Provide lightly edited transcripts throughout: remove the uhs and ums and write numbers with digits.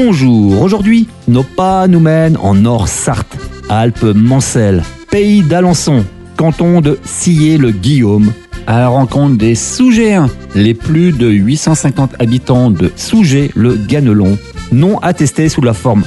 Bonjour, aujourd'hui, nos pas nous mènent en Nord-Sarthe, Alpes-Mancelles, pays d'Alençon, canton de Sillé-le-Guillaume, à la rencontre des Sougéens, les plus de 850 habitants de Sougé-le-Ganelon, nom attesté sous la forme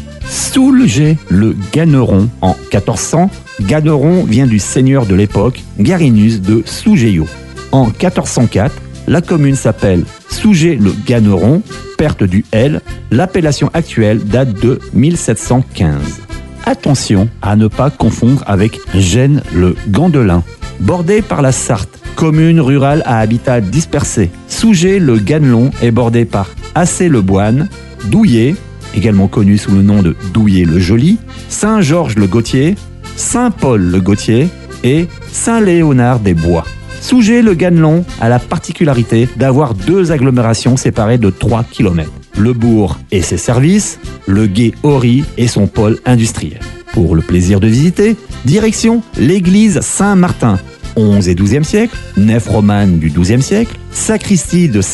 Soulgé-le-Ganeron en 1400. Ganeron vient du seigneur de l'époque, Garinus de Sougéo. En 1404, la commune s'appelle Sougé-le-Ganeron, perte du L. L'appellation actuelle date de 1715. Attention à ne pas confondre avec Gênes-le-Gandelin. Bordé par la Sarthe, commune rurale à habitat dispersé, Sougé-le-Ganelon est bordé par Assé-le-Boine, Douillé, également connu sous le nom de Douillé-le-Joli, Saint-Georges-le-Gautier, Saint-Paul-le-Gautier et Saint-Léonard-des-Bois. Sougé-le-Ganelon a la particularité d'avoir deux agglomérations séparées de 3 km. Le bourg et ses services, le gué Ory et son pôle industriel. Pour le plaisir de visiter, direction l'église Saint-Martin, 11 et 12e siècle, nef romane du 12e siècle, sacristie de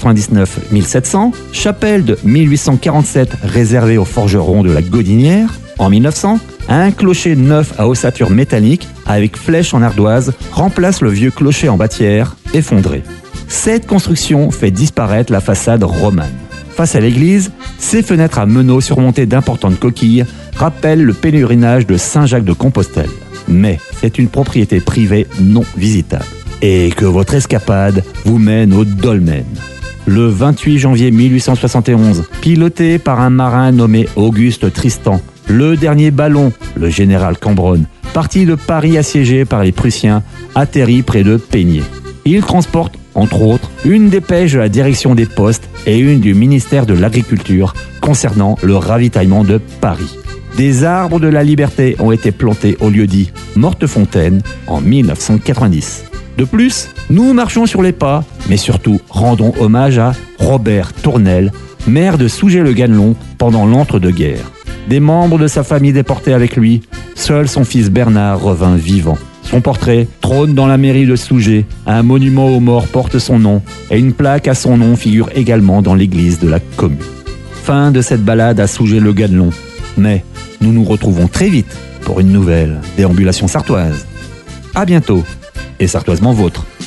1699-1700, chapelle de 1847 réservée aux forgerons de la Gaudinière. En 1900, un clocher neuf à ossature métallique avec flèche en ardoise remplace le vieux clocher en bâtière effondré. Cette construction fait disparaître la façade romane. Face à l'église, ses fenêtres à meneaux surmontées d'importantes coquilles rappellent le pèlerinage de Saint-Jacques-de-Compostelle. Mais c'est une propriété privée non visitable. Et que votre escapade vous mène au dolmen. Le 28 janvier 1871, piloté par un marin nommé Auguste Tristan, le dernier ballon, le général Cambronne, parti de Paris assiégé par les Prussiens, atterrit près de Peigné. Il transporte, entre autres, une dépêche de la direction des postes et une du ministère de l'Agriculture concernant le ravitaillement de Paris. Des arbres de la liberté ont été plantés au lieu-dit Mortefontaine en 1990. De plus, nous marchons sur les pas, mais surtout rendons hommage à Robert Tournelle, maire de Sougé-le-Ganelon pendant l'entre-deux-guerres. Des membres de sa famille déportés avec lui, seul son fils Bernard revint vivant. Son portrait trône dans la mairie de Sougé, un monument aux morts porte son nom et une plaque à son nom figure également dans l'église de la commune. Fin de cette balade à Sougé-le-Ganelon, mais nous nous retrouvons très vite pour une nouvelle déambulation sartoise. À bientôt, et sartoisement vôtre.